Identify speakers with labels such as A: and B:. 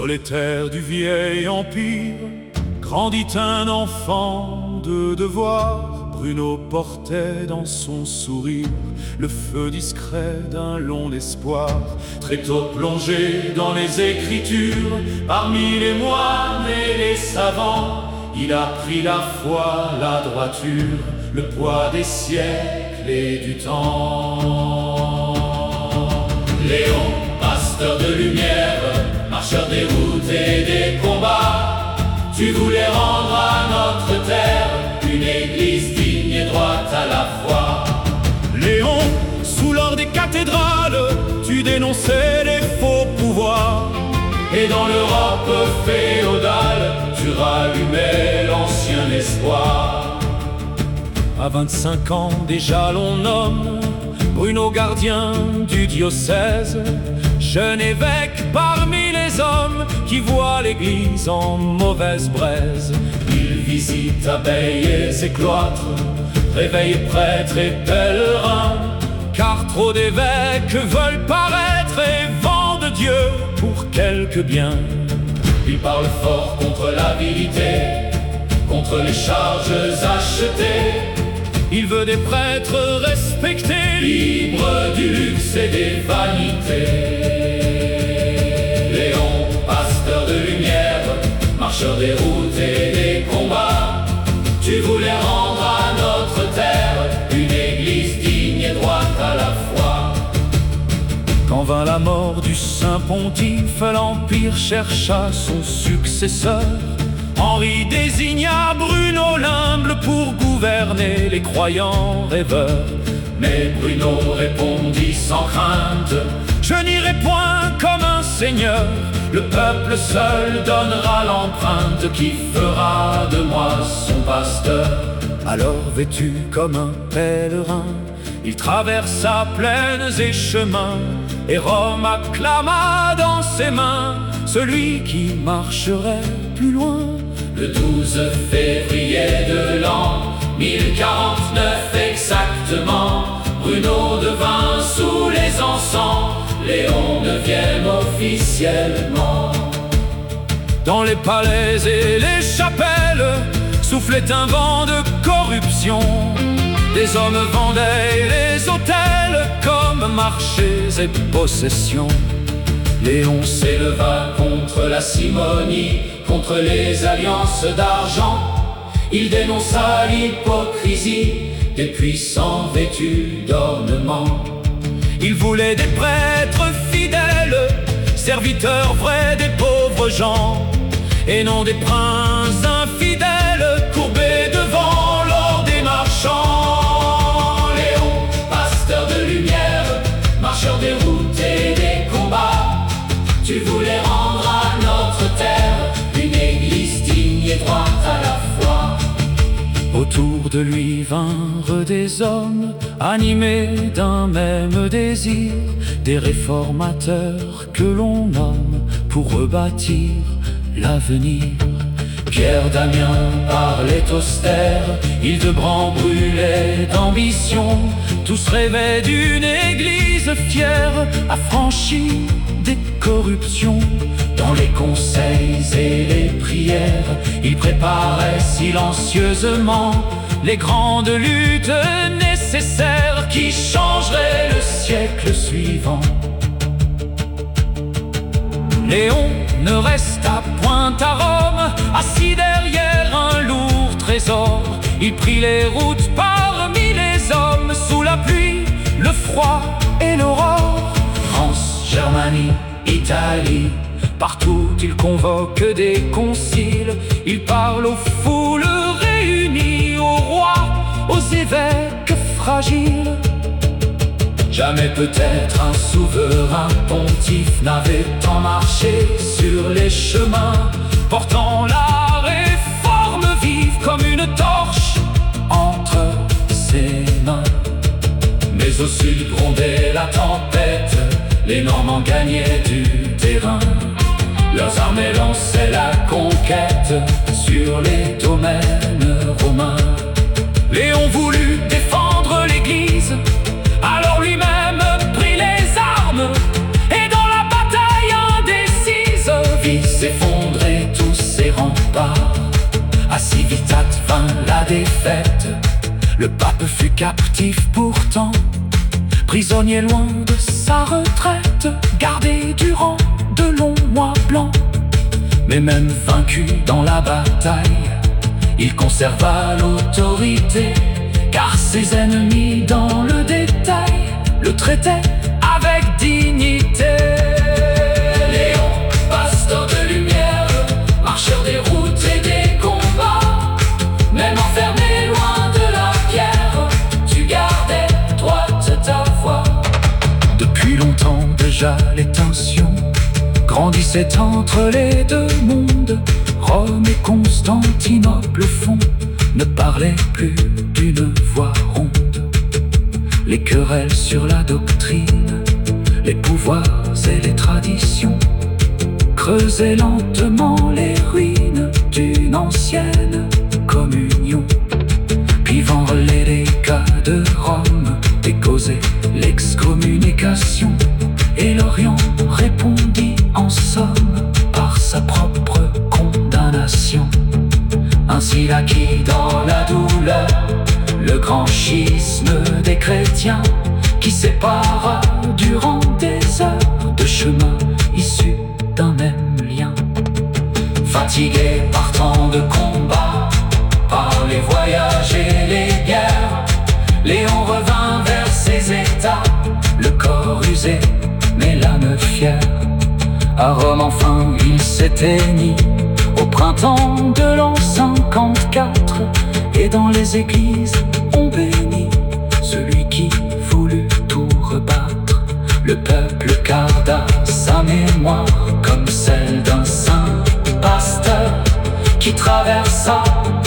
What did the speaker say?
A: les terres du vieil empire, grandit un enfant de devoir. Bruno portait dans son sourire le feu discret d'un long espoir. Très tôt plongé dans les écritures, parmi les moines et les savants, il a pris la foi, la droiture, le poids des siècles et du temps. Léon, pasteur de lumière, marcheur des routes et des combats, tu voulais rendre à notre terre une église digne et droite à la fois. Léon, sous l'or des cathédrales, tu dénonçais les faux pouvoirs, et dans l'Europe féodale, tu rallumais l'ancien espoir. À 25 ans déjà l'on nomme Bruno gardien du diocèse, jeune évêque parmi les hommes qui voient l'église en mauvaise braise. Il visite abbayes et cloîtres, réveille prêtres et pèlerins, car trop d'évêques veulent paraître et vendent Dieu pour quelques biens. Il parle fort contre l'avidité, contre les charges achetées. Il veut des prêtres respectés, libres du luxe et des vanités. Léon, pasteur de lumière, marcheur des routes et des combats, tu voulais rendre à notre terre une église digne et droite à la fois. Quand vint la mort du saint pontife, l'Empire chercha son successeur. Henri désigna Bruno l'humble pour gouverner les croyants rêveurs. Mais Bruno répondit sans crainte: je n'irai point comme un seigneur, le peuple seul donnera l'empreinte qui fera de moi son pasteur. Alors vêtu comme un pèlerin, il traversa plaines et chemins, et Rome acclama dans ses mains celui qui marcherait plus loin. Le 12 février de l'an 1049 exactement, Bruno devint sous les encens Léon IXe officiellement. Dans les palais et les chapelles soufflait un vent de corruption. Des hommes vendaient les hôtels comme marchés et possessions. Léon s'éleva contre la simonie, contre les alliances d'argent. Il dénonça l'hypocrisie des puissants vêtus d'ornements. Il voulait des prêtres fidèles, serviteurs vrais des pauvres gens, et non des princes infidèles courbés devant l'or des marchands. Léon, pasteur de lumière, marcheur des routes et des combats, tu voulais rendre à notre terre une église digne et droite à la fois. Autour de lui vinrent des hommes animés d'un même désir, des réformateurs que l'on nomme pour rebâtir l'avenir. Pierre Damien parlait austère, Hildebrand brûlait d'ambition. Tous rêvaient d'une église fière, affranchie des corruptions. Dans les conseils et les prières, ils préparaient silencieusement les grandes luttes nécessaires qui changeraient le siècle suivant. Léon ne resta point à Rome, assis derrière un lourd trésor. Il prit les routes parmi les hommes, sous la pluie, le froid et l'aurore. France, Germanie, Italie, partout il convoque des conciles. Il parle aux foules réunies, aux rois, aux évêques fragiles. Jamais peut-être un souverain pontife n'avait tant marché sur les chemins, portant la réforme vive comme une torche entre ses mains. Mais au sud grondait la tempête, les Normands gagnaient du terrain. Leurs armées lançaient la conquête sur les domaines romains. Léon voulut défendre l'église, alors lui-même prit les armes, et dans la bataille indécise, visait
B: défaite. Le pape fut captif pourtant, prisonnier loin de sa retraite, gardé durant de longs mois blancs. Mais même vaincu dans la bataille, il conserva l'autorité, car ses ennemis dans le détail le traitaient avec dignité. Léon, pasteur de lumière, marcheur des routes et des combats, même enfermé loin de la pierre, tu gardais droite ta voix. Depuis longtemps déjà les tensions grandissaient entre les deux mondes. Rome et Constantinople au fond ne parlaient plus d'une voix ronde. Les querelles sur la doctrine, les pouvoirs et les traditions creusaient lentement les ruines d'une ancienne communion. Puis vint relais les cas de Rome et causait l'excommunication. Et l'Orient répondit en somme par sa propre condamnation. Ainsi naquit dans la douleur le grand schisme des chrétiens, qui sépara durant des heures de chemin issus d'un même lien. Fatigué par tant de combats, par les voyages et les guerres, Léon revint vers ses états, le corps usé mais l'âme fière. À Rome enfin il s'éteignit au printemps de l'an 54, et dans les églises on bénit celui qui voulut tout rebattre. Le peuple garda sa mémoire comme celle d'un saint pasteur qui traversa